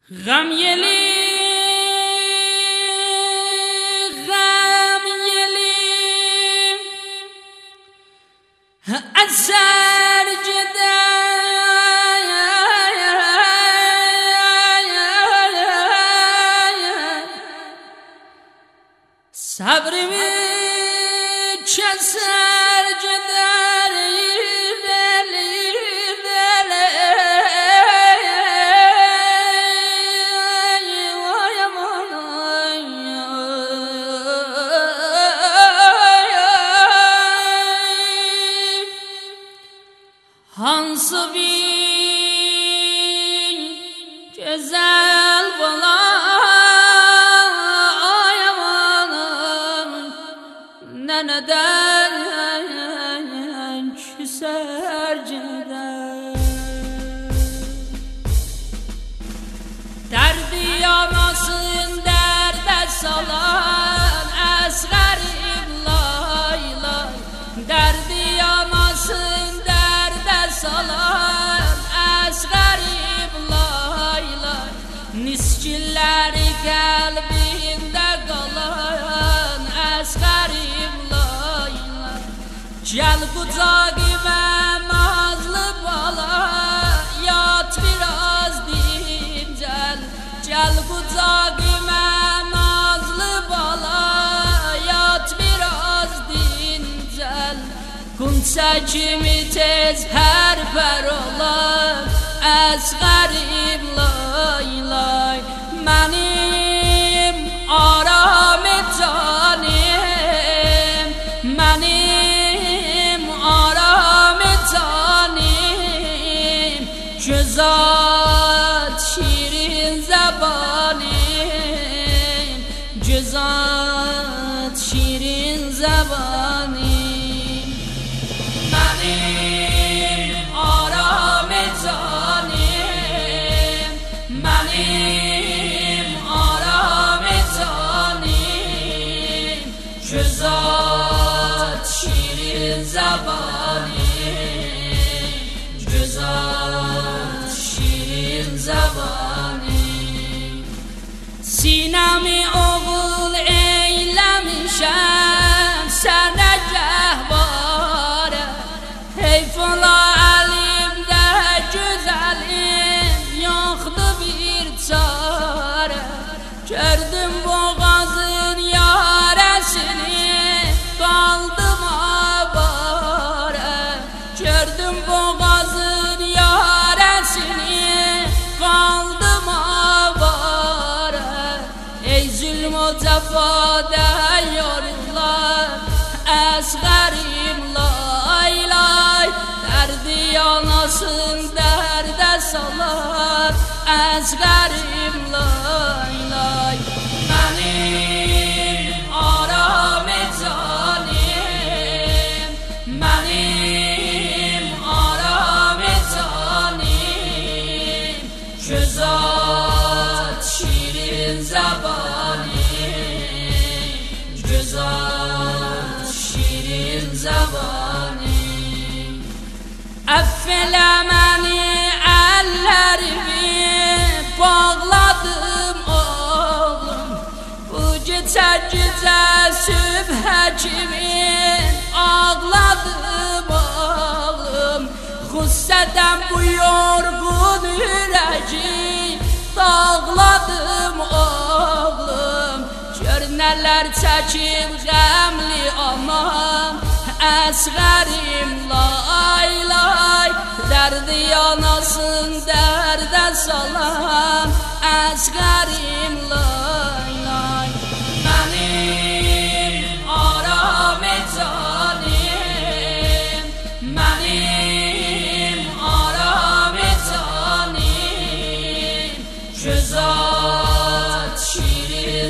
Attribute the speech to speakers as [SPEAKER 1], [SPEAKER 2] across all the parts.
[SPEAKER 1] غم یلی اثر جدا صبرimi keser gider hansı bir güzel bala neden küser gider derdi yanasın derde salan esğerim lay lay derdi yanasın derde salan esğerim lay lay niskilleri kalbinde kalan esğerim gel kucağıma nazlı bala yat biraz dincel gel kucağıma nazlı bala yat biraz dincel kunça kimi tez her per olar esğerim lay lay benim aram canim benim güzel şirin zabanim güzel şirin zabanim benim aram canim benim aram canim güzel şirin zabanim güzel şirin zabanim sinemi oğul eylemişem sana gehbare heyfala elimde güzelim yoktu bir çare gördüm boğazın yaresini kaldım avare gördüm boğazın yaresini kaldım avare ey zulm o cefada yorullar esğerim lay lay derdi yanasın derde salar esğerim lay lay benim aram canim benim aram canim güzel şirin zabanim güzel şirin zabanim affele beni ellerimi bağladım oğlum bu gece sübhe kimin ağladım oğlum Gusseden bu yorgun yüreği dağladım oğlum gör neler çekip gemli anam esğerim lay lay derdi yanasın derde salan esğerim lay lay benim aram canim benim aram canim güzel şirin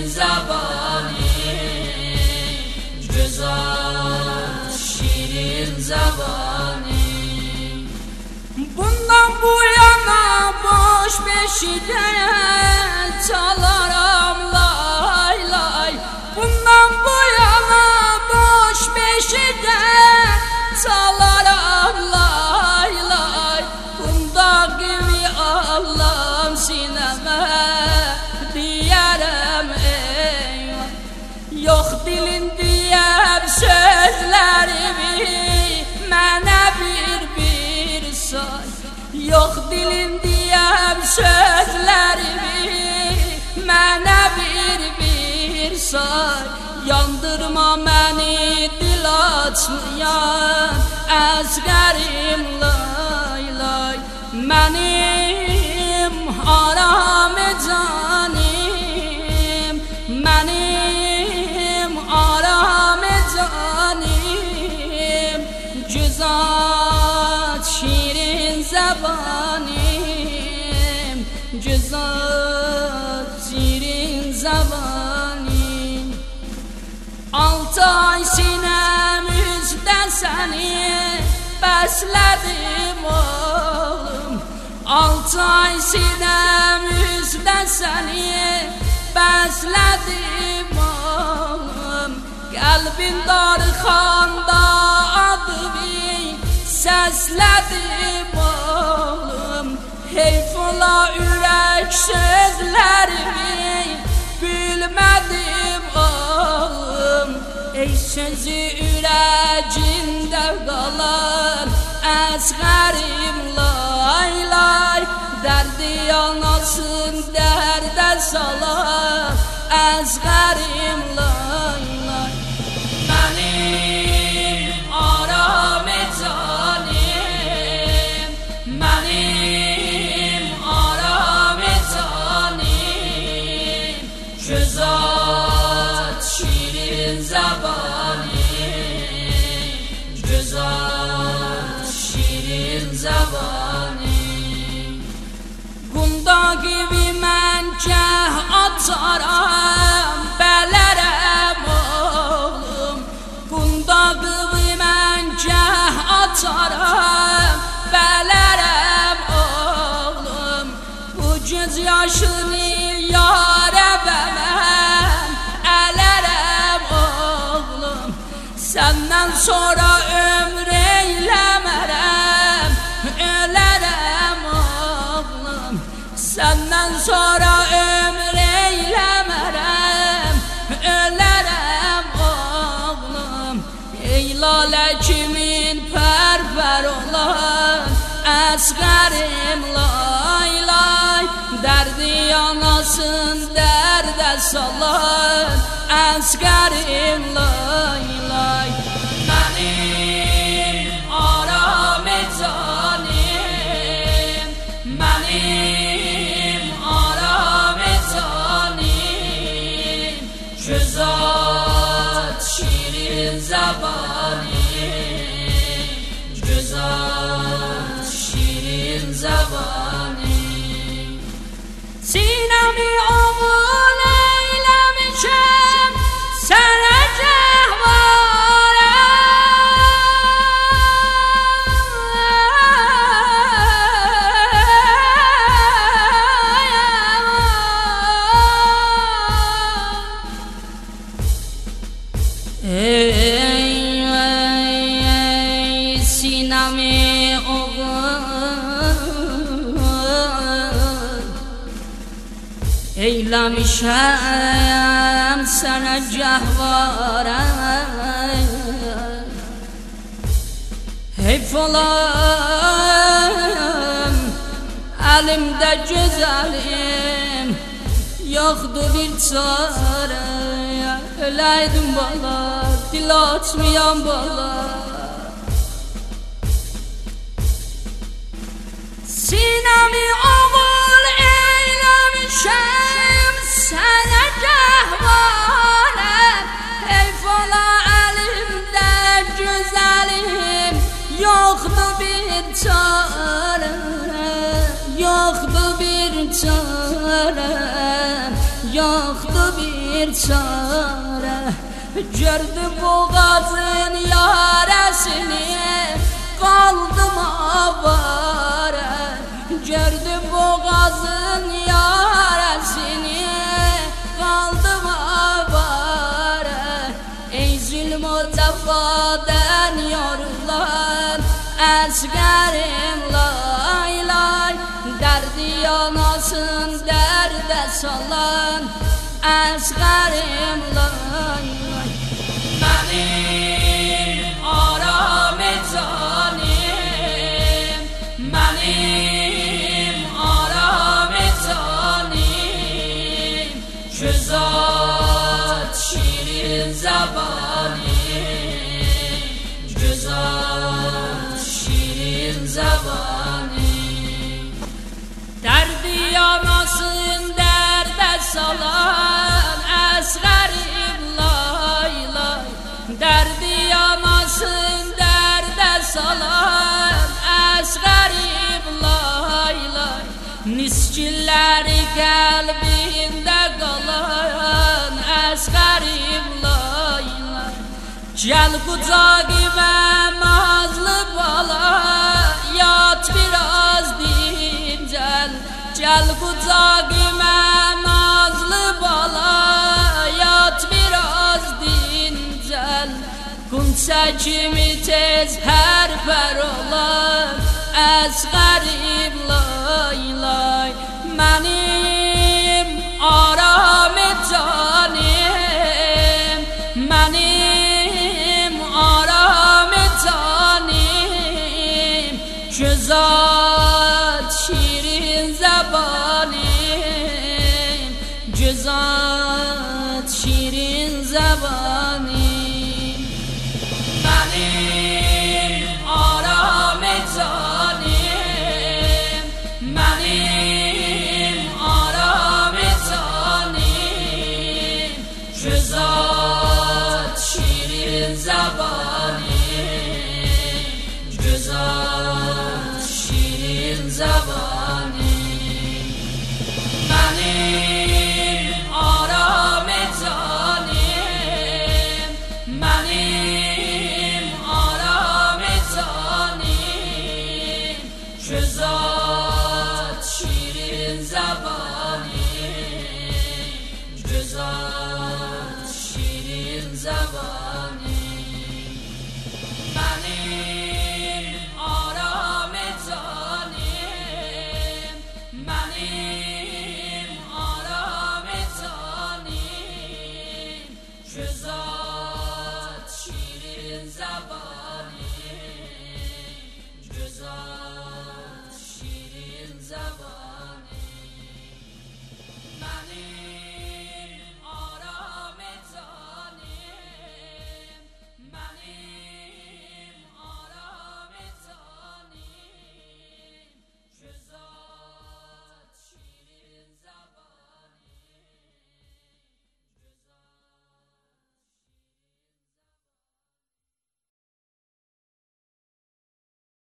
[SPEAKER 1] zabanim güzel şirin zabanim bundan bu yana boş beşiğe çalaram lay mənə bir say. Yox dilim deyəm sözlərimi, mənə bir say. Yandırma məni dil açmayan Əsgərim lay lay. Mənim aram canim, mənim aram canim, güzat şirin zəbanim, güzat şirin zəbanim. 6 ay sinəm üzdə səni bəslədim oğlum, 6 ay sinəm üzdə səni bəslədim oğlum. Qəlbin darxanda adımı səslədim oğlum. Heyf ola ürək sözlərimi bilmədim oğlum. Ey sözü ürəcində qalan Əsgərim lay lay. Dərdi anasın dərdə salan Əsgərim lay lay. Mənim aram canim, mənim aram canim, güzat şirin zəbanim, güzat şirin zəbanim. Qunda gibi mən gəh açaram bələrəm oğlum, qunda gibi mən gəh açaram bələrəm oğlum. Bu göz yaşını yarə və mən ələrəm oğlum. Səndən sonra ömr eyləmərəm, ölərəm oğlum. Səndən sonra ömr eyləmərəm, ölərəm oğlum. Ey lalə kimin pərpər olan Əsgərim lay lay. Dərdi anasın dərdə salan Əsgərim lay lay. Mənim aram canim, mənim aram canim, güzat şirin zəbanim, güzat şirin zəbanim. Sinəmi oğul eyləmişəm sənə Sinəmi oğul eyləmişəm sənə gəhvarə. Heyf olam əlimdə gözəlim, yoxdur bir çarə. Öləydim bala, dil açmayan bala. Sinəmi oğul eyləmişəm sənə gəhvarə. Heyf ola əlimdə gözəlim, yoxdur bir çarə, yoxdur bir çarə, yoxdur bir çarə. Gördüm boğazın yarəsini, qaldım avara. Gördüm boğazın yarəsini, qaldım avara. Ey zülm o cəfadən yorulan Əsgərim lay lay. Dərdi anasın dərdə salan Əsgərim lay lay. Mənim aram canim, Niskilləri qəlbində qalan əsqərim layla. Gəl qucağıma nazlı bala, yat biraz dincəl. Gəl qucağıma nazlı bala, yat biraz dincəl. Qunça kimi tez pərpər olar əsqərim laylay. Mənim aram canim, mənim aram canim, gözəl şirin zəbanim, gözəl şirin zəbanim. Mənim aram canim, mənim aram canim, gözəl şirin zəbanim, gözəl şirin zəbanim. Mənim aram canim, mənim aram canim, gözəl şirin zəbanim, gözəl şirin zəbanim. Mənim aram canim, mənim aram canim, gözəl şirin zəbanim, gözəl şirin zəbanim.